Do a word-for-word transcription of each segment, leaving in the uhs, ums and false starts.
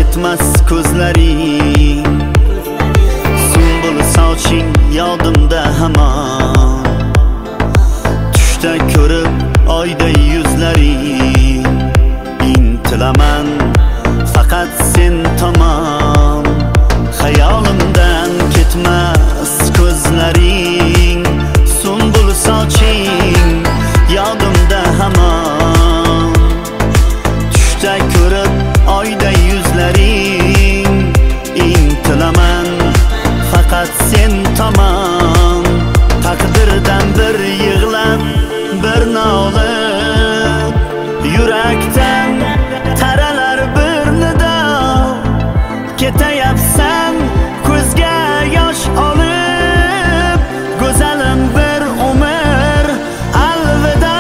ketmas ko'zlaring, sumbul soching yodimda hamon. Tushda ko'rib oyday yuzlaring, intilaman faqat sen tomon. Xayolimdan ketmas ko'zlaring, sumbul soching yodimda hamon. Tushda ko'rib oyday yuzlaring, intilaman faqat sen tomon. Taqdirdan bir yig'lab bir nolib, yurakdan taralar bir nido. Ketayapsan ko'zga yosh olib, go'zalim bir umr alvido.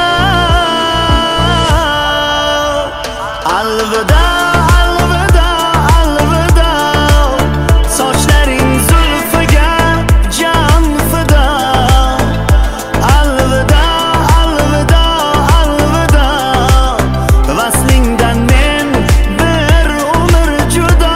Alvido, alvido, alvido. Sochlaring zulfiga jon fido. Alvido, alvido, alvido. Vaslingdan men bir umr judo.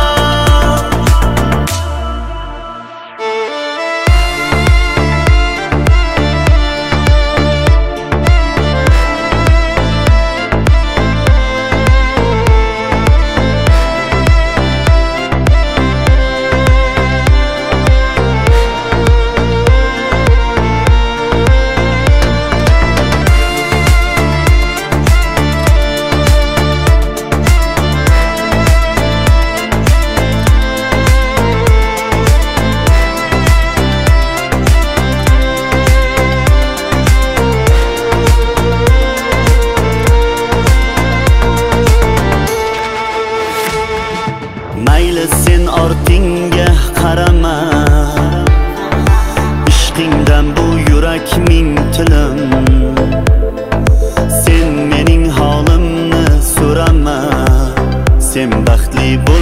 Mayli sen ortingga qarama, ishqingdan bu yurak ming tilim. Sen mening holimni so'rama, sen baxtli bo'l.